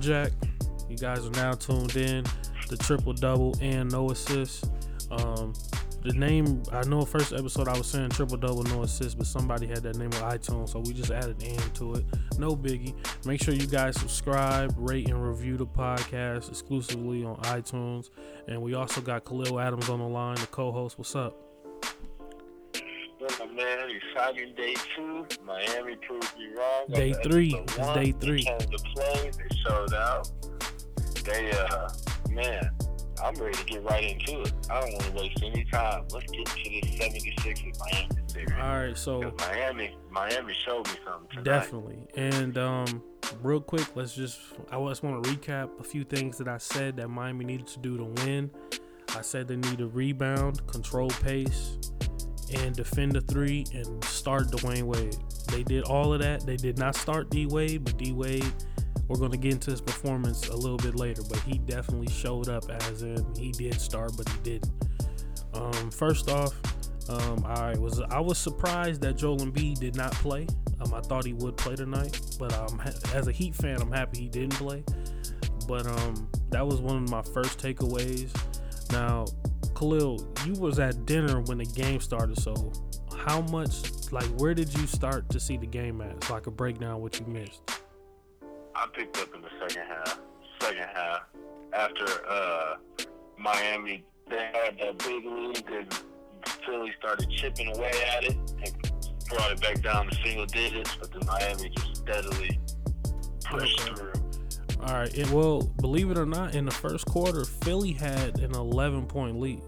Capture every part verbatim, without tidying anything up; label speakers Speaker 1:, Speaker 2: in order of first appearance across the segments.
Speaker 1: Jack. You guys are now tuned in. The triple double and no assists. Um, the name, I know first episode I was saying triple double, no assists, but somebody had that name on iTunes, so we just added and to it. No biggie. Make sure you guys subscribe, rate, and review the podcast exclusively on iTunes. And we also got Khalil Adams on the line, the co-host. What's up?
Speaker 2: My man, exciting day two. Miami proved me wrong.
Speaker 1: Day three. It's day three.
Speaker 2: They came to play. They showed out. They, uh, man, I'm ready to get right into it. I don't want to waste any time. Let's get to this seventy-six with Miami series.
Speaker 1: All right, so
Speaker 2: Miami, Miami showed me something tonight.
Speaker 1: Definitely. And um, real quick, let's just I just want to recap a few things that I said that Miami needed to do to win. I said they need to rebound, control pace, and defend the three and start Dwayne Wade. They did all of that. They did not start D Wade, but D Wade, we're going to get into his performance a little bit later, but he definitely showed up, as in he did start, but he didn't. Um, first off, um, I was I was surprised that Joel Embiid did not play. Um, I thought he would play tonight, but um, as a Heat fan, I'm happy he didn't play. But um, that was one of my first takeaways. Now, Khalil, you was at dinner when the game started, so how much, like, where did you start to see the game at, so I could break down what you missed?
Speaker 2: I picked up in the second half. Second half, after uh, Miami, they had that big lead, and Philly started chipping away at it and brought it back down to single digits, but then Miami just steadily pushed
Speaker 1: Okay.
Speaker 2: through.
Speaker 1: All right, and well, believe it or not, in the first quarter, Philly had an eleven-point lead.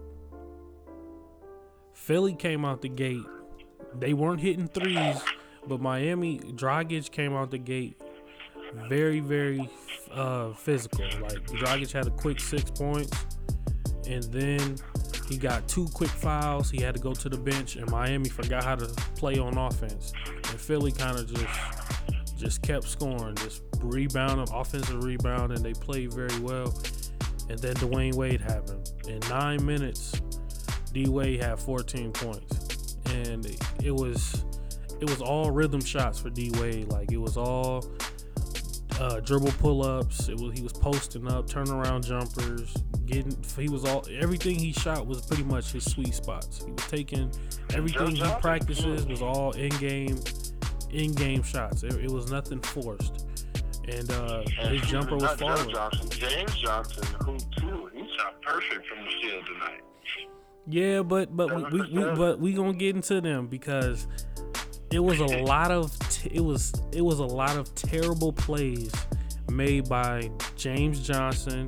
Speaker 1: Philly came out the gate. They weren't hitting threes, but Miami, Dragic came out the gate very, very uh, physical. Like, Dragic had a quick six points, and then he got two quick fouls. He had to go to the bench, and Miami forgot how to play on offense. And Philly kind of just just kept scoring, just rebounding, offensive rebound, and they played very well. And then Dwayne Wade happened. In nine minutes, D Wade had fourteen points, and it was it was all rhythm shots for D Wade. Like, it was all uh, dribble pull-ups. It was he was posting up, turnaround jumpers, getting. He was all everything he shot was pretty much his sweet spots. He was taking everything he practices was all in-game, in-game shots. It, it was nothing forced, and uh,
Speaker 2: And
Speaker 1: his jumper was
Speaker 2: not Joe
Speaker 1: falling.
Speaker 2: Johnson, James Johnson, who too, he shot perfect from the field tonight.
Speaker 1: Yeah, but but we, we, we but we gonna get into them because it was a lot of t- it was it was a lot of terrible plays made by James Johnson,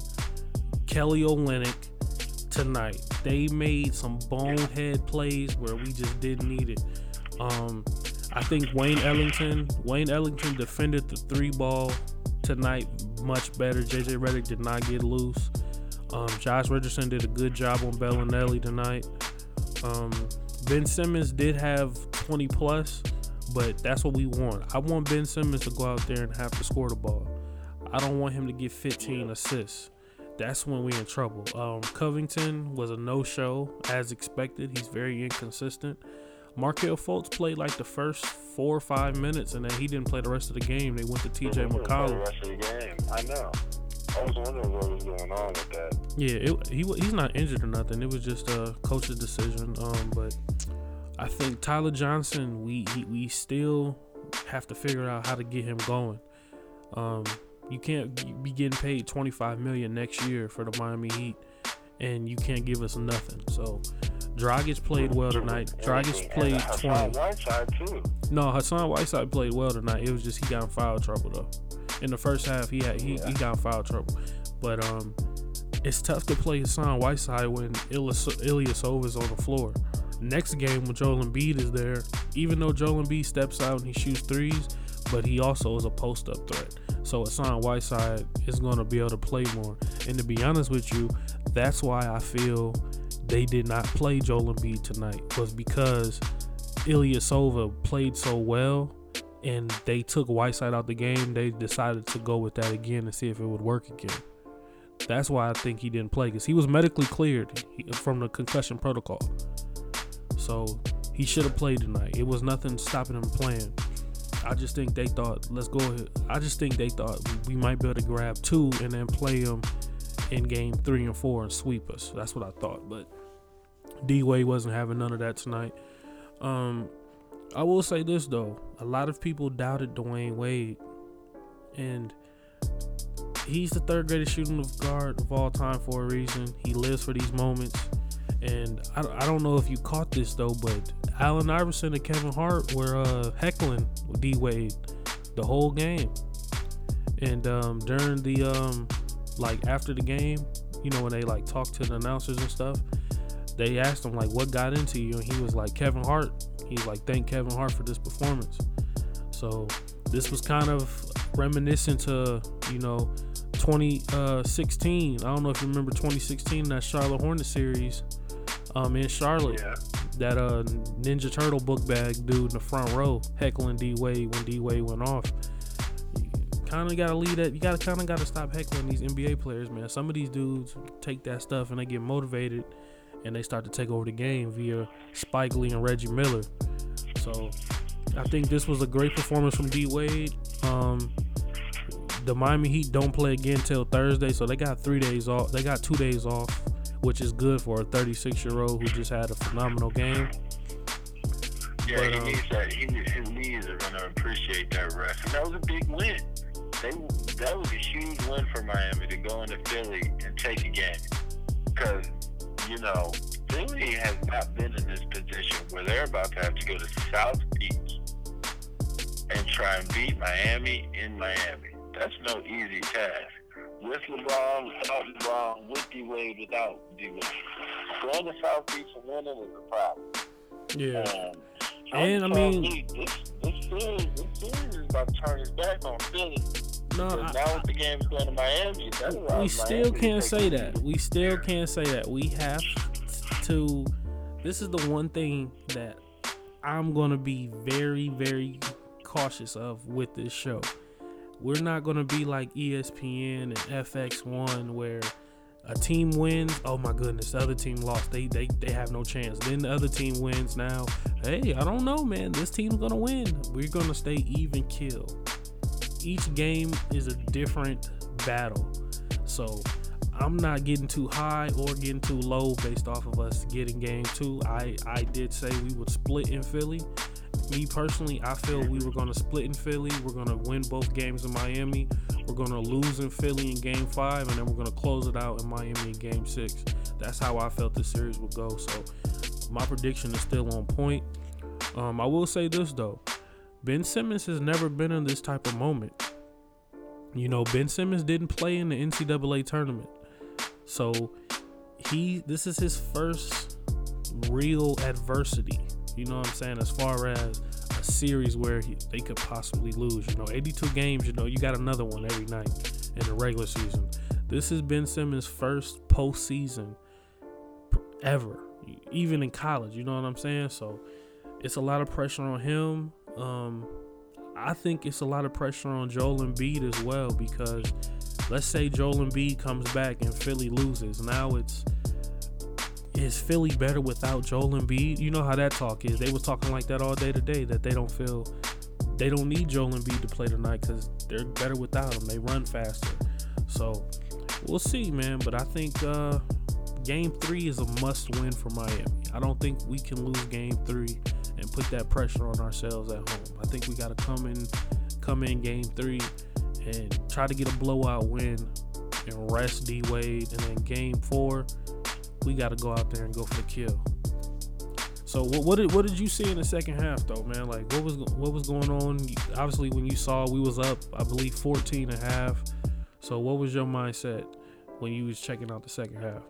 Speaker 1: Kelly Olynyk tonight. They made some bonehead plays where we just didn't need it. Um, I think Wayne Ellington Wayne Ellington defended the three ball tonight much better. J J Redick did not get loose. Um, Josh Richardson did a good job on Bellinelli tonight. Um, Ben Simmons did have twenty plus, but that's what we want. I want Ben Simmons to go out there and have to score the ball. I don't want him to get fifteen assists. That's when we're in trouble. Um, Covington was a no-show, as expected. He's very inconsistent. Markelle Fultz played like the first four or five minutes, and then he didn't play the rest of the game. They went to T J
Speaker 2: He didn't play the
Speaker 1: McCollum.
Speaker 2: rest of the game. I know. I was wondering what was going on with that.
Speaker 1: Yeah, it, he he's not injured or nothing. It was just a coach's decision. Um, but I think Tyler Johnson, we he, we still have to figure out how to get him going. Um, you can't be getting paid twenty-five million dollars next year for the Miami Heat, and you can't give us nothing. So Dragic played well tonight. Dragic played twenty.
Speaker 2: Whiteside too.
Speaker 1: No, Hassan Whiteside played well tonight. It was just he got in foul trouble though. In the first half, he had he,
Speaker 2: Yeah.
Speaker 1: he got in foul trouble. But um, it's tough to play Hassan Whiteside when Ilyasova is on the floor. Next game when Joel Embiid is there, even though Joel Embiid steps out and he shoots threes, but he also is a post-up threat. So Hassan Whiteside is going to be able to play more. And to be honest with you, that's why I feel they did not play Joel Embiid tonight, was because Ilyasova played so well and they took Whiteside out the game. They decided to go with that again and see if it would work again. That's why I think he didn't play, because he was medically cleared from the concussion protocol. So he should have played tonight. It was nothing stopping him playing. I just think they thought, let's go ahead. I just think they thought we might be able to grab two and then play them in game three and four and sweep us. That's what I thought. But D-Wade wasn't having none of that tonight. Um, I will say this, though. A lot of people doubted Dwayne Wade. And he's the third greatest shooting guard of all time for a reason. He lives for these moments. And I, I don't know if you caught this, though, but Allen Iverson and Kevin Hart were uh, heckling D-Wade the whole game. And um, during the, um, like, after the game, you know, when they, like, talked to the announcers and stuff, they asked him, like, what got into you? And he was like, Kevin Hart. He's like, thank Kevin Hart for this performance. So this was kind of reminiscent to, you know, twenty sixteen. I don't know if you remember twenty sixteen, that Charlotte Hornets series um, in Charlotte.
Speaker 2: Yeah.
Speaker 1: That uh, Ninja Turtle book bag dude in the front row heckling D-Wade when D-Wade went off. You kind of got to lead that. You got to kind of got to stop heckling these N B A players, man. Some of these dudes take that stuff and they get motivated and they start to take over the game via Spike Lee and Reggie Miller. So I think this was a great performance from D-Wade. Um, the Miami Heat don't play again till Thursday, so they got three days off. They got two days off, which is good for a thirty-six-year-old who just had a phenomenal game.
Speaker 2: Yeah, but, he um, needs that. He, his knees are going to appreciate that rest. And that was a big win. They, that was a huge win for Miami to go into Philly and take a game. Because, you know, Philly has not been in this position where they're about to have to go to South Beach and try and beat Miami in Miami. That's no easy task. With LeBron, without LeBron, with D-Wade, without D-Wade. Going to South Beach and winning is a problem.
Speaker 1: Yeah.
Speaker 2: Um,
Speaker 1: and, I mean...
Speaker 2: Me, this, this, series, this series is about to turn its back on Philly.
Speaker 1: No, I,
Speaker 2: now with the game's going to Miami, that's
Speaker 1: we still
Speaker 2: Miami
Speaker 1: can't say that. We still can't say that. We have to... This is the one thing that I'm going to be very, very cautious of with this show. We're not going to be like E S P N and F X one where a team wins, oh my goodness, the other team lost. They they they have no chance. Then the other team wins now. Hey, I don't know, man. This team's going to win. We're going to stay even kill. Each game is a different battle. So I'm not getting too high or getting too low based off of us getting game two. I, I did say we would split in Philly. Me personally, I feel we were going to split in Philly. We're going to win both games in Miami. We're going to lose in Philly in game five, and then we're going to close it out in Miami in game six. That's how I felt the series would go. So my prediction is still on point. Um, I will say this, though. Ben Simmons has never been in this type of moment. You know, Ben Simmons didn't play in the N C double A tournament. So he, this is his first real adversity. You know what I'm saying? As far as a series where he, they could possibly lose. You know, eighty-two games, you know, you got another one every night in the regular season. This has been Simmons' first postseason ever, even in college. You know what I'm saying? So it's a lot of pressure on him. Um, I think it's a lot of pressure on Joel Embiid as well, because let's say Joel Embiid comes back and Philly loses. Now it's, is Philly better without Joel Embiid? You know how that talk is. They were talking like that all day today, that they don't feel, they don't need Joel Embiid to play tonight because they're better without him. They run faster. So we'll see, man. But I think uh, game three is a must win for Miami. I don't think we can lose game three and put that pressure on ourselves at home. I think we got to come in, come in game three and try to get a blowout win and rest D-Wade. And then game four, we got to go out there and go for the kill. So what, what did what did you see in the second half, though, man? Like, what was what was going on? Obviously, when you saw we was up, I believe fourteen and a half. So what was your mindset when you was checking out the second half?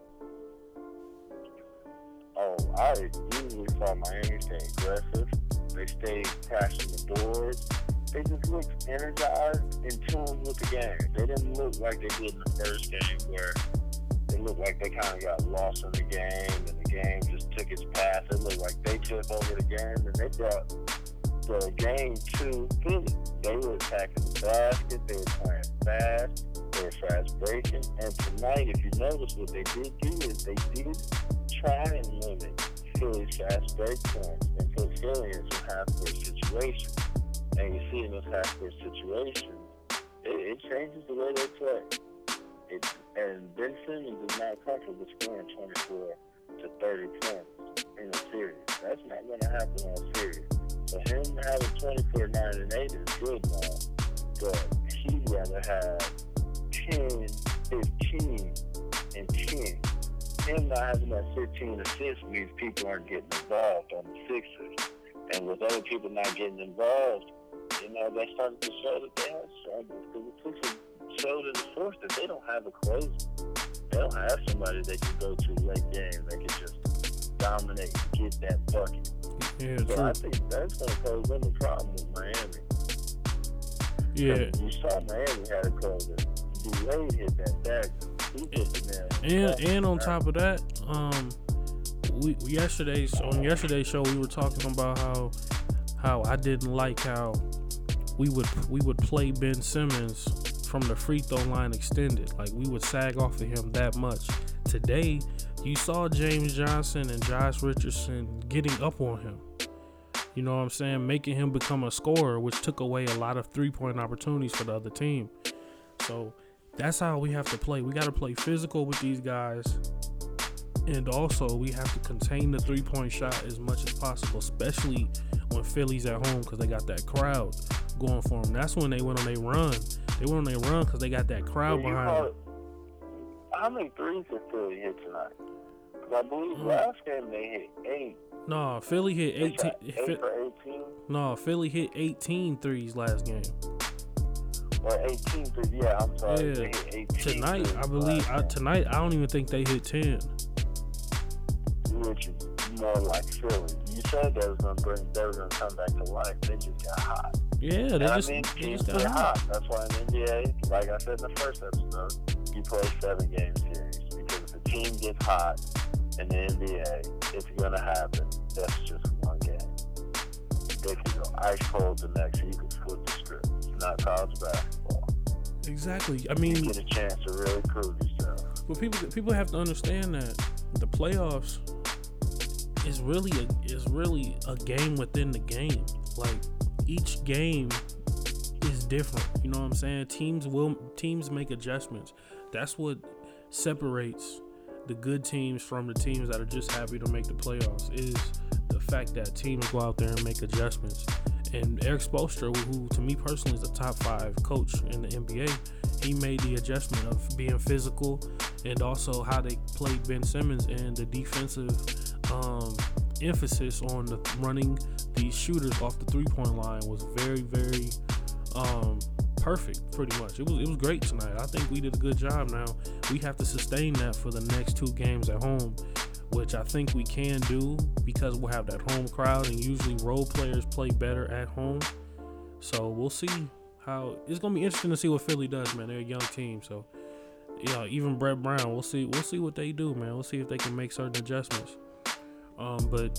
Speaker 2: Oh, I usually saw Miami stay aggressive. They stayed crashing the boards. They just looked energized, in tune with the game. They didn't look like they did in the first game, where it looked like they kind of got lost in the game, and the game just took its path. It looked like they took over the game, and they brought the game to Philly. They were attacking the basket. They were playing fast. They were fast breaking. And tonight, if you notice, what they did do is they did try and limit Philly's fast break points and put Philly in some half-court situations. and you see in those half-court situations, it, it changes the way they play. It, and Ben Simmons is not comfortable scoring twenty-four to thirty points in a series. That's not going to happen on a series. So him having twenty-four, nine, and eight is good now, but he'd rather have ten, fifteen, and ten. Him not having that fifteen assists means people aren't getting involved on the Sixers. And with other people not getting involved, you know, they started to show that they have struggles. Because the Sixers showed in the fourth that they don't have a closer. They don't have somebody they can go to late game. They can just dominate and get that bucket.
Speaker 1: Yeah,
Speaker 2: so
Speaker 1: true.
Speaker 2: I think that's going to pose them a problem with Miami.
Speaker 1: Yeah.
Speaker 2: You saw Miami had a closer. D-Wade hit that dagger. He put the man.
Speaker 1: And and on top of that, um, we yesterday's on yesterday's show we were talking about how how I didn't like how we would we would play Ben Simmons from the free throw line extended. Like we would sag off of him that much. Today, you saw James Johnson and Josh Richardson getting up on him. You know what I'm saying? Making him become a scorer, which took away a lot of three-point opportunities for the other team. So that's how we have to play. We got to play physical with these guys. And also, we have to contain the three-point shot as much as possible, especially when Philly's at home because they got that crowd going for them. That's when they went on their run. They went on their run because they got that crowd
Speaker 2: yeah,
Speaker 1: behind them.
Speaker 2: How many threes did Philly hit tonight? Because I believe mm. last game they hit eight.
Speaker 1: No, Philly hit eighteen.
Speaker 2: Eight for eighteen?
Speaker 1: No, Philly hit eighteen threes last game.
Speaker 2: Or eighteen threes, yeah, I'm sorry.
Speaker 1: Yeah.
Speaker 2: They hit eighteen
Speaker 1: tonight, I believe, I, tonight, I don't even think they hit ten.
Speaker 2: Which is more like Philly. You said they was gonna bring, they were gonna come back to life. They just got hot.
Speaker 1: Yeah, they
Speaker 2: and
Speaker 1: just,
Speaker 2: I mean,
Speaker 1: they
Speaker 2: teams
Speaker 1: just got
Speaker 2: get
Speaker 1: hot.
Speaker 2: hot. That's why in the N B A, like I said in the first episode, you play seven game series because if the team gets hot in the N B A, it's gonna happen. That's just one game. They can go ice cold the next. You can flip the script. It's not college basketball.
Speaker 1: Exactly. I mean,
Speaker 2: you get a chance to really prove yourself.
Speaker 1: But people, people have to understand that the playoffs is really a is really a game within the game. Like each game is different. You know what I'm saying? Teams will teams make adjustments. That's what separates the good teams from the teams that are just happy to make the playoffs. Is the fact that teams go out there and make adjustments. And Eric Spoelstra, who to me personally is a top five coach in the N B A, he made the adjustment of being physical and also how they played Ben Simmons and the defensive um, emphasis on the running these shooters off the three-point line was very, very um, perfect, pretty much. It was it was great tonight. I think we did a good job. Now, we have to sustain that for the next two games at home, which I think we can do because we'll have that home crowd, and usually role players play better at home. So we'll see how it's gonna be interesting to see what Philly does, man. They're a young team, so you know, even Brett Brown, we'll see. We'll see what they do, man. We'll see if they can make certain adjustments. Um, but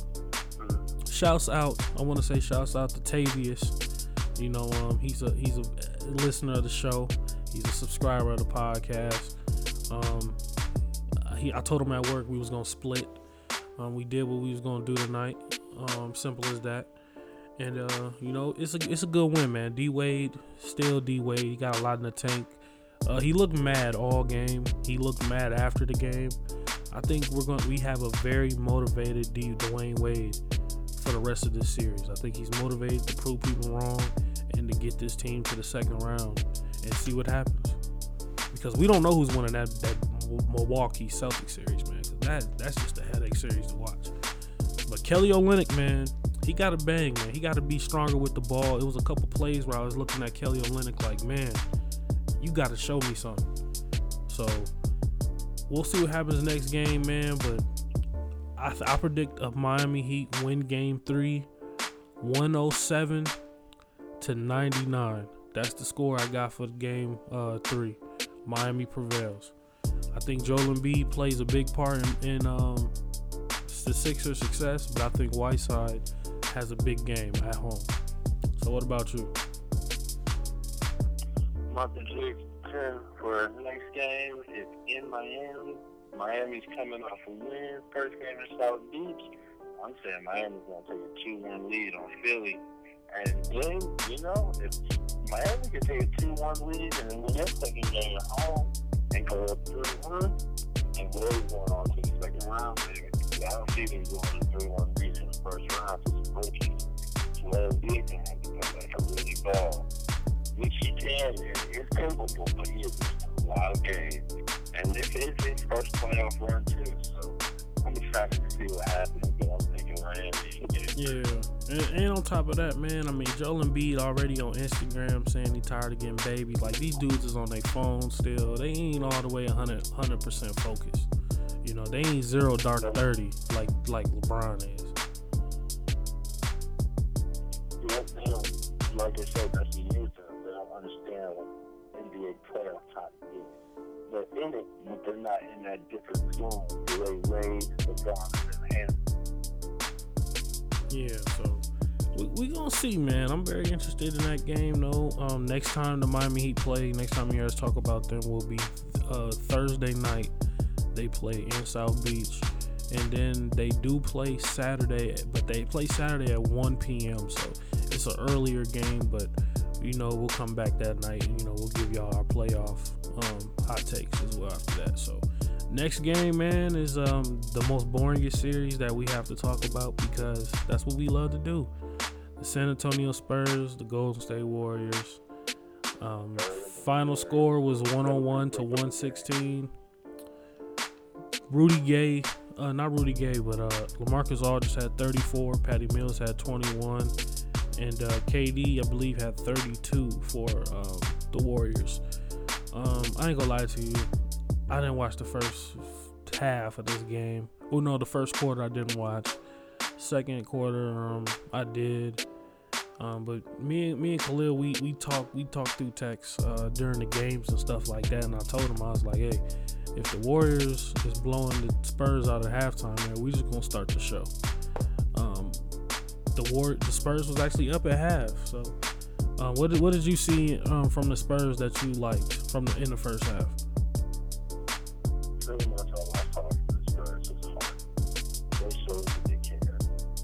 Speaker 1: shouts out. I want to say shouts out to Tavius. You know, um, he's a he's a listener of the show. He's a subscriber of the podcast. Um, he I told him at work we was gonna split. Um, we did what we was gonna do tonight. Um, simple as that. And uh, you know, it's a it's a good win, man. D Wade, still D Wade. He got a lot in the tank. Uh, he looked mad all game. He looked mad after the game. I think we're going. We have a very motivated D Dwayne Wade for the rest of this series. I think he's motivated to prove people wrong and to get this team to the second round and see what happens. Because we don't know who's winning that that Milwaukee Celtics series, man. 'Cause that that's just a headache series to watch. But Kelly Olynyk, man, he got to bang, man. He got to be stronger with the ball. It was a couple plays where I was looking at Kelly Olynyk like, man, you got to show me something. So we'll see what happens next game, man. But I, th- I predict a Miami Heat win game three, one oh seven to ninety-nine. That's the score I got for game uh, three. Miami prevails. I think Joel Embiid plays a big part in, in um, the Sixers' success, but I think Whiteside has a big game at home. So what about you?
Speaker 2: My prediction for next game is in Miami. Miami's coming off a win. First game in South Beach. I'm saying Miami's going to take a two one lead on Philly. And then, you know, if Miami can take a two one lead and then win their second game at home and go up three one, and really going on to the second round, maybe. I don't see them going to three one lead in the first round to some rookies. So Embiid can have to come back and really ball. Which he can, and is capable, but he has missed a lot of games. And this is his first playoff run, too. So I'm excited to see what happens, but I'm thinking Miami.
Speaker 1: Yeah, and, and on top of that, man, I mean, Joel Embiid already on Instagram saying he tired of getting babies. Like, these dudes is on their phone still. They ain't all the way one hundred percent focused. You know, they ain't zero dark thirty like like LeBron is.
Speaker 2: Yeah, they don't, like I said, that's the youth. They don't understand what N B A playoff type is. They're in it, but they're not in that different zone. They raise LeBron and hands.
Speaker 1: Yeah, so we, we gonna see, man. I'm very interested in that game, though. Um, next time the Miami Heat play, next time you hear us talk about them, will be uh, Thursday night. They play in South Beach, and then they do play Saturday, but they play Saturday at one p.m. So it's an earlier game, but you know we'll come back that night, and you know we'll give y'all our playoff um, hot takes as well after that. So. Next game, man, is um, the most boringest series that we have to talk about because that's what we love to do. The San Antonio Spurs, the Golden State Warriors. Um, final score was one oh one to one sixteen. Rudy Gay, uh, not Rudy Gay, but uh, LaMarcus Aldridge had thirty-four. Patty Mills had twenty-one. And uh, K D, I believe, had thirty-two for um, the Warriors. Um, I ain't gonna lie to you. I didn't watch the first half of this game. Oh no, the first quarter I didn't watch. Second quarter, um, I did. Um, but me and me and Khalil, we we talked we talked through text uh, during the games and stuff like that. And I told him, I was like, hey, if the Warriors is blowing the Spurs out at halftime, man, we just gonna start the show. Um, the War the Spurs was actually up at half. So, uh, what did what did you see um, from the Spurs that you liked from the, in the first half?
Speaker 2: Pretty much all I saw from the Spurs was hard. They showed that they care.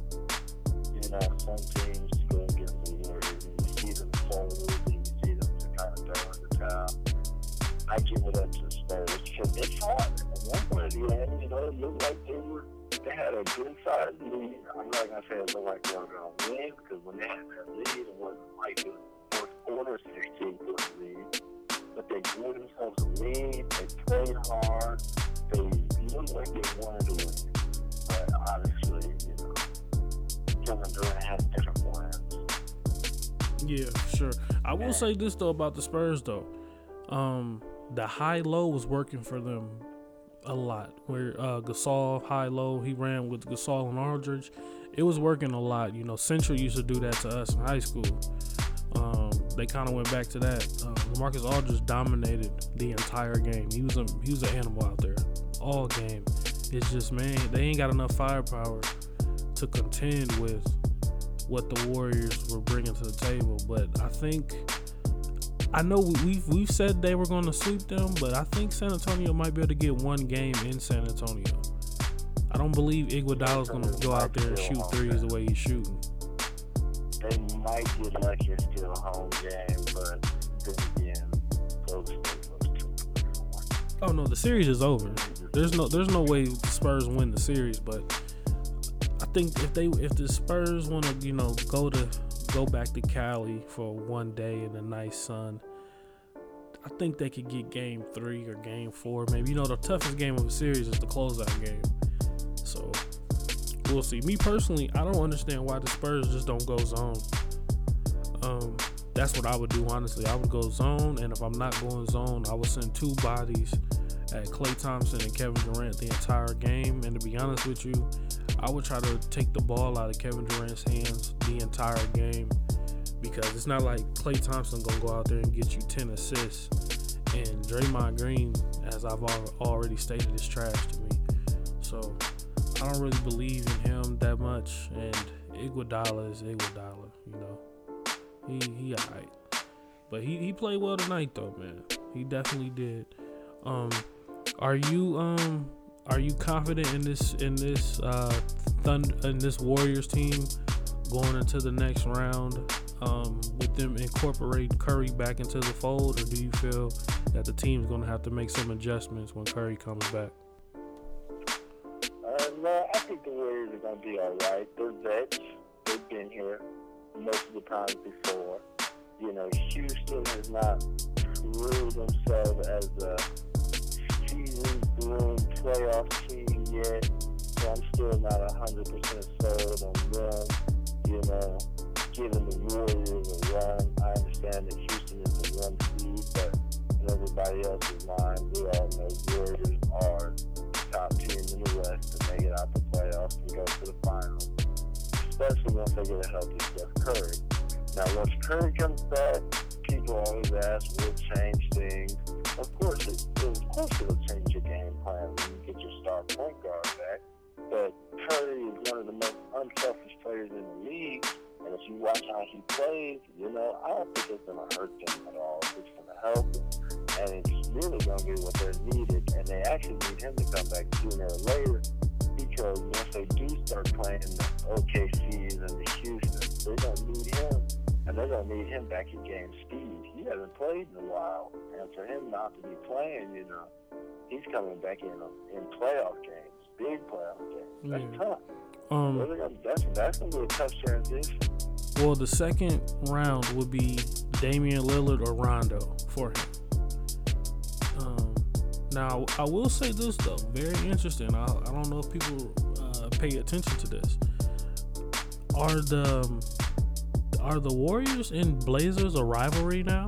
Speaker 2: You know, some teams go against the Warriors and you see them fold and you see them just kind of throw in the towel. I give it up to the Spurs because it's hard. At one point at the end, you know, it looked like they were, they had a good size lead. I'm not going to say it looked like they were going to win because when they had that lead, it wasn't like the fourth quarter sixteen point lead. But they grew themselves a lead, they played hard, they looked like they wanted to win. But obviously, you know, Kevin Durant has different plans.
Speaker 1: Yeah, sure. I will say this, though, about the Spurs, though. Um, the high-low was working for them a lot. Where uh, Gasol, high-low, he ran with Gasol and Aldridge. It was working a lot. You know, Central used to do that to us in high school. Um, they kind of went back to that. Uh, LaMarcus Aldridge dominated the entire game. He was a he was an animal out there all game. It's just, man, they ain't got enough firepower to contend with what the Warriors were bringing to the table. But I think I know we, we've we've said they were going to sweep them, but I think San Antonio might be able to get one game in San Antonio. I don't believe Iguodala's going to go out there and shoot threes the way he's shooting.
Speaker 2: They might get lucky and steal a home game, but then again, Golden State goes two.
Speaker 1: Oh no, the series is over. There's no, there's no way the Spurs win the series. But I think if they, if the Spurs want to, you know, go to, go back to Cali for one day in the nice sun, I think they could get game three or game four. Maybe, you know, the toughest game of the series is the closeout game. So. We'll see. Me personally, I don't understand why the Spurs just don't go zone. Um, that's what I would do, honestly. I would go zone, and if I'm not going zone, I would send two bodies at Klay Thompson and Kevin Durant the entire game. And to be honest with you, I would try to take the ball out of Kevin Durant's hands the entire game because it's not like Klay Thompson gonna go out there and get you ten assists, and Draymond Green, as I've already stated, is trash to me. So I don't really believe in him that much, and Iguodala is Iguodala, you know. He he alright. But he, he played well tonight though, man. He definitely did. Um are you um are you confident in this in this uh Thund- in this Warriors team going into the next round um, with them incorporating Curry back into the fold, or do you feel that the team's going to have to make some adjustments when Curry comes back?
Speaker 2: Uh, no, I think the Warriors are going to be all right. They're vets. They've been here most of the times before. You know, Houston has not proved themselves as a season-boom playoff team yet. So I'm still not one hundred percent sold on them, you know, giving the Warriors a run. I understand that Houston is the one seed, but in everybody else's mind, we all know Warriors are the top team in the West to make it out the playoffs and go to the finals, especially once they get a healthy Steph Curry. Now, once Curry comes back, people always ask, will it change things? Of course, it, of course it'll change your game plan when you get your star point guard back. But Curry is one of the most unselfish players in the league, and if you watch how he plays, you know, I don't think it's going to hurt them at all. It's going to help them, and it's really going to get what they're needed. And they actually need him to come back sooner or later, because once they do start playing the O K Cs and the Houston, they're going to need him, and they're going to need him back in game speed. He hasn't played in a while, and for him not to be playing, you know, he's coming back in in playoff games. Big playoff game. That's yeah. tough.
Speaker 1: Um,
Speaker 2: gonna, that's that's gonna be a tough transition.
Speaker 1: Well, the second round would be Damian Lillard or Rondo for him. Um, now, I will say this though, very interesting. I, I don't know if people uh, pay attention to this. Are the um, are the Warriors and Blazers a rivalry now?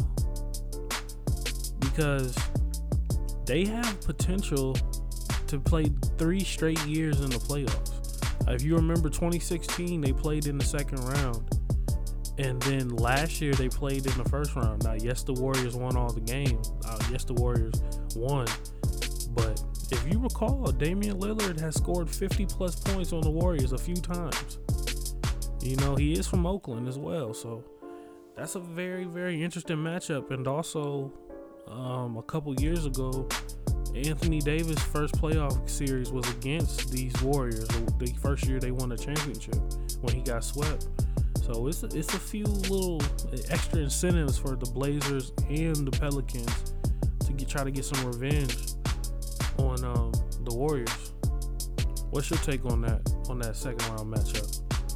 Speaker 1: Because they have potential to play three straight years in the playoffs. Uh, if you remember twenty sixteen, they played in the second round. And then last year, they played in the first round. Now, yes, the Warriors won all the games. Uh, yes, the Warriors won. But if you recall, Damian Lillard has scored fifty plus points on the Warriors a few times. You know, he is from Oakland as well. So that's a very, very interesting matchup. And also, um, a couple years ago, Anthony Davis' first playoff series was against these Warriors. The first year they won the championship when he got swept. So it's a, it's a few little extra incentives for the Blazers and the Pelicans to get, try to get some revenge on um, the Warriors. What's your take on that on that second round matchup?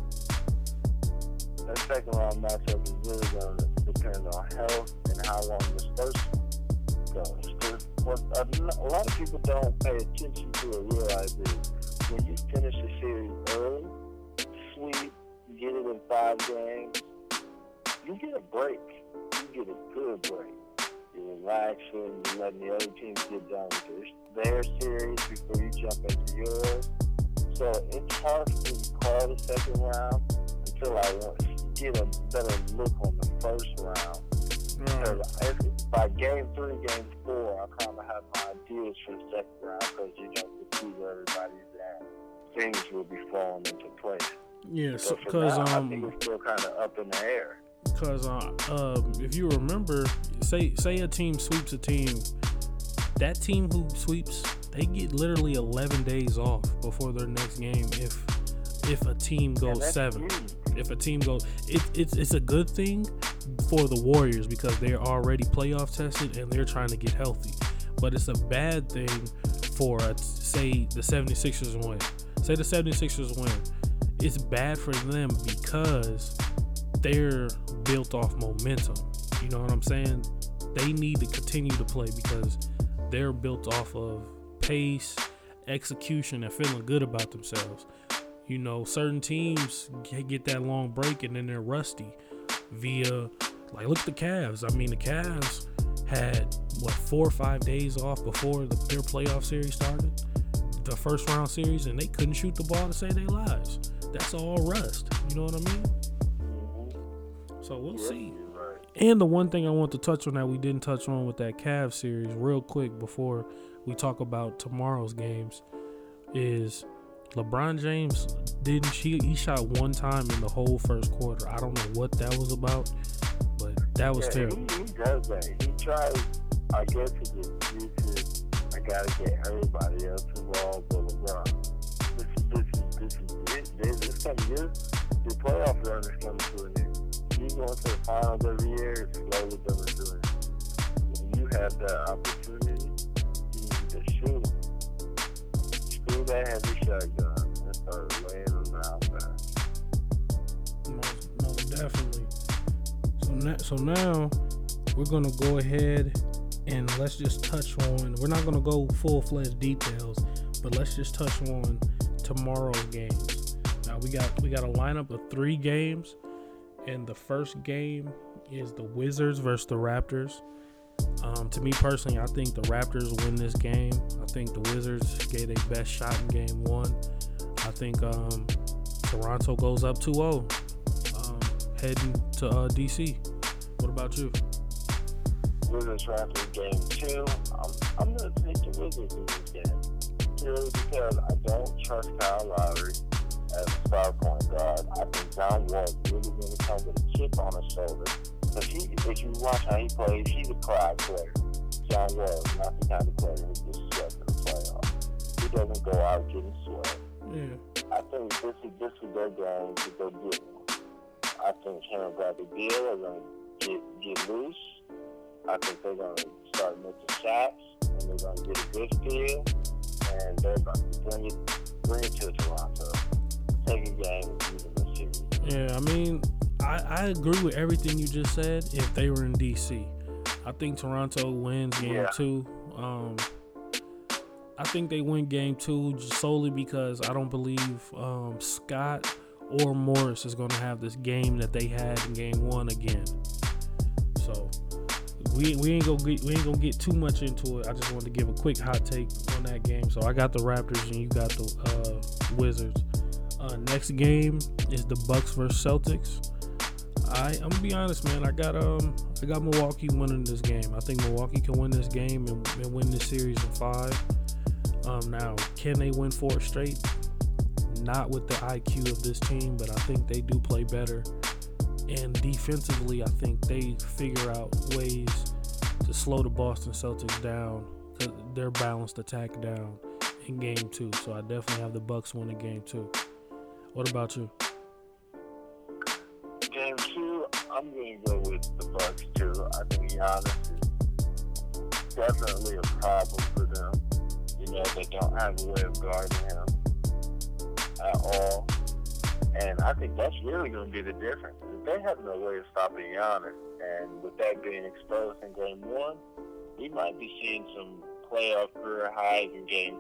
Speaker 2: That second round matchup is really going to depend on health and how long this first goes. What a lot of people don't pay attention to or realize is when you finish the series early, sweep, get it in five games, you get a break. You get a good break. You're relaxing, you're letting the other teams get done with their series before you jump into yours. So it's hard for me to call the second round until I want to get a better look on the first round. Because if by game three, game four, I kind of have my ideas for the second round because you know to see where everybody's at. Things will be falling into place.
Speaker 1: Yeah,
Speaker 2: so
Speaker 1: because um,
Speaker 2: I think it's still kind of up in the air.
Speaker 1: Because uh, um, if you remember, say say a team sweeps a team, that team who sweeps, they get literally eleven days off before their next game. If if a team goes seven, huge. if a team goes, it, it's it's a good thing for the Warriors because they're already playoff tested and they're trying to get healthy. But it's a bad thing for, uh, say, the seventy-sixers win. Say the seventy-sixers win. It's bad for them because they're built off momentum. You know what I'm saying? They need to continue to play because they're built off of pace, execution, and feeling good about themselves. You know, certain teams get that long break and then they're rusty via, like, look at the Cavs. I mean, the Cavs had, what, four or five days off before the, their playoff series started, the first round series, and they couldn't shoot the ball to save their lives. That's all rust. You know what I mean? So we'll yeah, see. Right. And the one thing I want to touch on that we didn't touch on with that Cavs series real quick before we talk about tomorrow's games is LeBron James didn't he, he shot one time in the whole first quarter. I don't know what that was about, but that was
Speaker 2: yeah,
Speaker 1: terrible.
Speaker 2: He, he does that. He tries, I guess he just uses, I gotta get everybody else involved but LeBron. This, this, this, this, this, this, this, this the playoff run is coming to an end. You going to the finals every year, it's slowly coming to an end. When you have that opportunity, you need to shoot. Screw that heavy shotgun and start laying them out there.
Speaker 1: Most, most definitely. So now, so now we're gonna go ahead and let's just touch on. We're not gonna go full-fledged details, but let's just touch on tomorrow's games. Now we got we got a lineup of three games, and the first game is the Wizards versus the Raptors. Um, to me personally, I think the Raptors win this game. I think the Wizards gave their best shot in game one. I think um, Toronto goes up two oh, um, heading to uh, D C. What about you?
Speaker 2: Wizards Raptors game two. I'm, I'm going to take the Wizards in this game. Purely because I don't trust Kyle Lowry as a star point guard. I think John Wall is really going to come with a chip on his shoulder. Because he, if you watch how he plays, he's a pride player. John Wall is not the kind of player who gets swept in the playoffs. He doesn't go out getting swept.
Speaker 1: Yeah.
Speaker 2: I think this is this is their game to go get one. I think him and Bradley Beal are going to get get loose. I think they're going to start making shots, and they're going to get a good feel, and they're going to bring it bring it to Toronto. Take a game and beat them this series.
Speaker 1: Yeah, I mean, I, I agree with everything you just said if they were in D C. I think Toronto wins game
Speaker 2: yeah.
Speaker 1: two. Um, I think they win game two just solely because I don't believe um, Scott or Morris is going to have this game that they had in game one again. So we we ain't gonna get we ain't gonna get too much into it. I just wanted to give a quick hot take on that game. So I got the Raptors and you got the uh, Wizards. Uh, next game is the Bucks versus Celtics. I I'm gonna be honest, man. I got um I got Milwaukee winning this game. I think Milwaukee can win this game and, and win this series in five. Um, now, can they win four straight? Not with the I Q of this team, but I think they do play better. And defensively, I think they figure out ways to slow the Boston Celtics down, their balanced attack down in game two. So I definitely have the Bucks winning game two. What about you?
Speaker 2: Game two, I'm going to go with the Bucks too. I think Giannis is definitely a problem for them. You know, they don't have a way of guarding him at all. And I think that's really going to be the difference. If they have no way of stopping Giannis, and with that being exposed in game one, we might be seeing some playoff career highs in game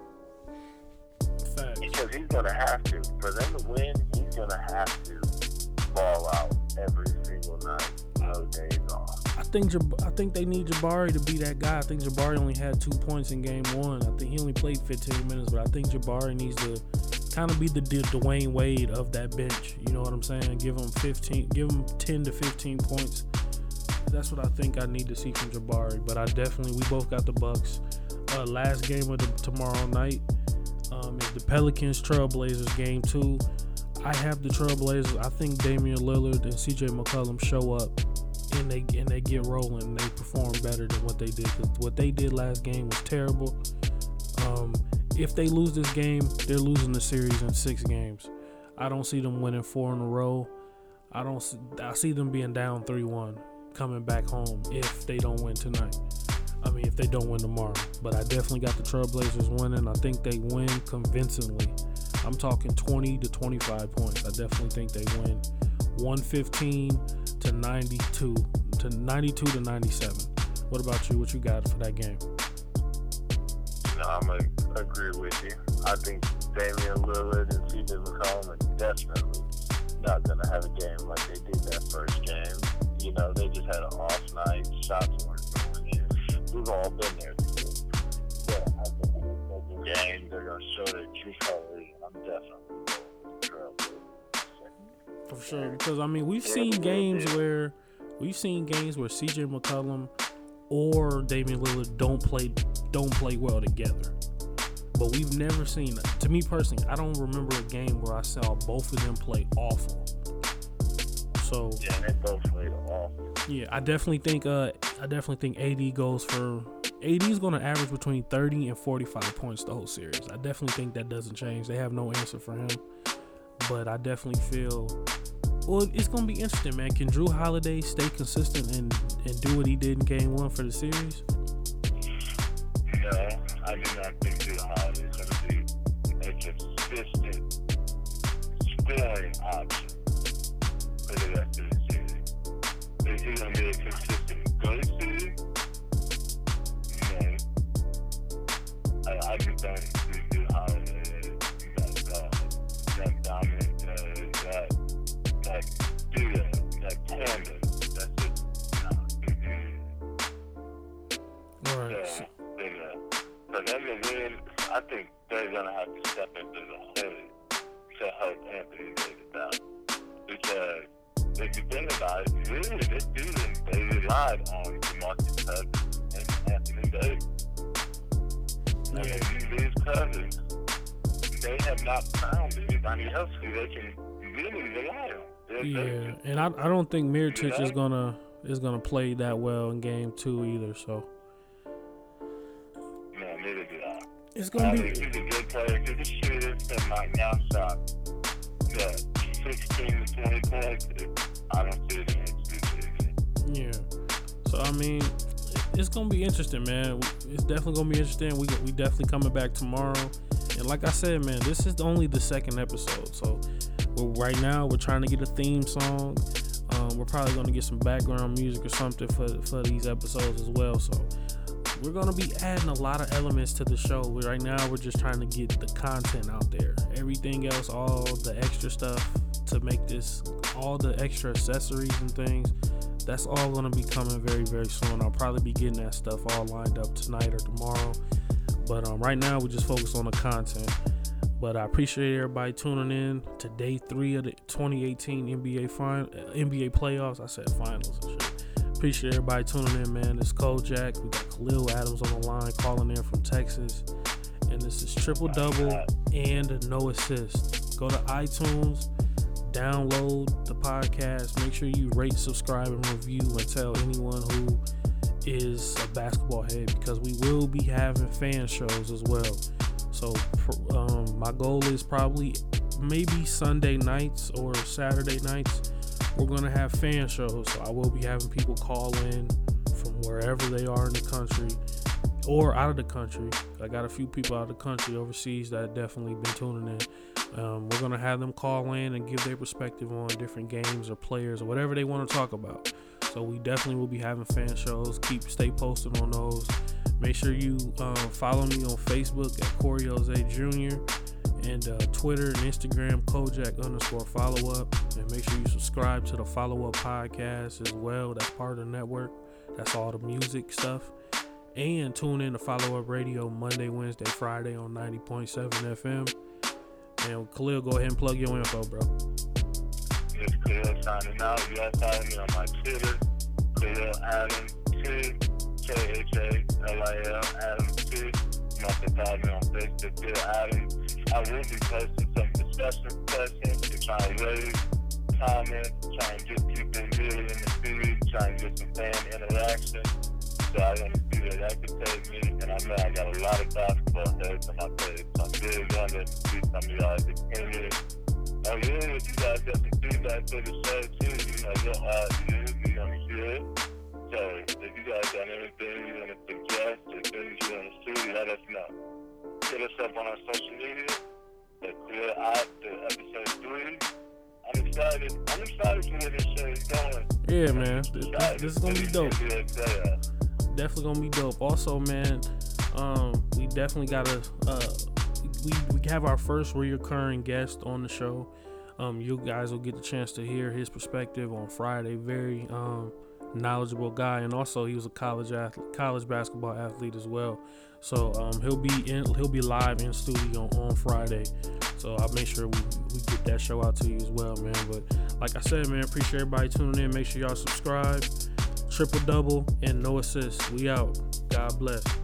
Speaker 2: two.
Speaker 1: Facts.
Speaker 2: Because he's going to have to. For them to win, he's going to have to ball out every single night. No days off.
Speaker 1: I think Jab- I think they need Jabari to be that guy. I think Jabari only had two points in game one. I think he only played fifteen minutes, but I think Jabari needs to kind of be the D- Dwayne Wade of that bench. You know what I'm saying? Give him fifteen, give him ten to fifteen points. That's what I think I need to see from Jabari. But I definitely, we both got the Bucks. Uh, last game of the tomorrow night um, is the Pelicans Trailblazers game two. I have the Trailblazers. I think Damian Lillard and C J McCollum show up and they and they get rolling and they perform better than what they did. Because what they did last game was terrible. Um, if they lose this game, they're losing the series in six games. I don't see them winning four in a row. I don't. See, I see them being down three one, coming back home if they don't win tonight. I mean, if they don't win tomorrow. But I definitely got the Trailblazers winning. I think they win convincingly. I'm talking twenty to twenty-five points. I definitely think they win one fifteen to ninety-two to ninety-two to ninety-seven. What about you? What you got for that game?
Speaker 2: No, I'm going to agree with you. I think Damian Lillard and C J McCollum are definitely not going to have a game like they did that first game. You know, they just had an off night. Shots weren't going in. We've all been there before. But I think in the second game, they're going to show their true colors. I'm definitely going with the Trailblazers.
Speaker 1: For sure, because I mean we've seen games where we've seen games where C J McCollum or Damian Lillard don't play don't play well together. But we've never seen, to me personally, I don't remember a game where I saw both of them play awful. So
Speaker 2: yeah, they both played awful.
Speaker 1: Yeah, I definitely think uh I definitely think A D goes for A D is going to average between thirty and forty-five points the whole series. I definitely think that doesn't change. They have no answer for him. but I definitely feel, well, it's going to be interesting, man. Can Jrue Holiday stay consistent and, and do what he did in game one for the series?
Speaker 2: No, I do not think Jrue Holiday is going to be a consistent scoring option for the rest of the series. Is he going to be a consistent go-to? No. I, I just don't see Jrue Holiday as that, uh, that dominant, uh, that, that duo, that tandem. That's just not
Speaker 1: All right.
Speaker 2: So, yeah. So then again, I think they're going to have to step into the hood to help Anthony Davis out. Because if you think about it, really, this season, they relied on DeMarcus Cousins and Anthony Davis. I mean, these Cousins, they have not found anybody else who they can really rely on. They're
Speaker 1: Yeah,
Speaker 2: they,
Speaker 1: and I I don't think Mirotic
Speaker 2: you know?
Speaker 1: is gonna is gonna play that well in game two either. So
Speaker 2: no, neither do I.
Speaker 1: it's
Speaker 2: I
Speaker 1: gonna
Speaker 2: mean,
Speaker 1: be.
Speaker 2: he's a good player. He's a shooter. Can knock down shots. Yeah, sixteen to twenty points. I don't see it in this season.
Speaker 1: Yeah. So I mean, it's gonna be interesting, man. It's definitely gonna be interesting. We we definitely coming back tomorrow. And like I said, man, this is only the second episode. So we're, right now we're trying to get a theme song. Um, we're probably gonna get some background music or something for for these episodes as well. So we're gonna be adding a lot of elements to the show. We, right now we're just trying to get the content out there. Everything else, all the extra stuff to make this, all the extra accessories and things, that's all gonna be coming very, very soon. I'll probably be getting that stuff all lined up tonight or tomorrow. But um, right now we just focus on the content. But I appreciate everybody tuning in to day three of the twenty eighteen N B A fin- N B A playoffs. I said finals and shit. Appreciate everybody tuning in, man. It's Kojak. We got Khalil Adams on the line calling in from Texas. And this is Triple Double and No Assist. Go to iTunes, download the podcast. Make sure you rate, subscribe, and review, and tell anyone who is a basketball head, because we will be having fan shows as well. So um, my goal is probably maybe Sunday nights or Saturday nights we're going to have fan shows. So I will be having people call in from wherever they are in the country or out of the country. I got a few people out of the country overseas that have definitely been tuning in. Um, we're going to have them call in and give their perspective on different games or players or whatever they want to talk about. So we definitely will be having fan shows. Keep stay posted on those. Make sure you um, follow me on Facebook at Corey Jose Junior and uh, Twitter and Instagram Kojak underscore follow up. And make sure you subscribe to the Follow Up podcast as well. That's part of the network. That's all the music stuff. And tune in to Follow Up Radio Monday, Wednesday, Friday on ninety point seven F M. And Khalil, go ahead and plug your info, bro.
Speaker 2: It's Khalil signing out. You guys follow me on my Twitter, Khalil Adams two, K H A L I L Adams two. You must have followed me on Facebook, Khalil Adams. I will be posting some discussion questions to try and raise comments, try and get people really in the feed, try and get some fan interaction. So I want to see that that could take me, and I know I got a lot of basketball heads on my page. So I'm really going to see some of y'all's opinions. I really wish you guys got some feedback for the show too. You know, your ideas, we want to hear it. So if you guys got anything you want to suggest or things you want to see, let us know. Hit us up on our social media. The Clear Out to episode three. I'm excited. I'm excited for where this show is going.
Speaker 1: Yeah, man. This, this, this is gonna be dope.
Speaker 2: Be
Speaker 1: Definitely gonna be dope. Also, man, um, we definitely gotta uh, we we have our first reoccurring guest on the show. Um, you guys will get the chance to hear his perspective on Friday. Very um knowledgeable guy, and also he was a college athlete, college basketball athlete as well. So um, he'll be in, he'll be live in studio on Friday. So I'll make sure we, we get that show out to you as well, man. But like I said, man, appreciate everybody tuning in. Make sure y'all subscribe. Triple Double and No Assist. We out. God bless.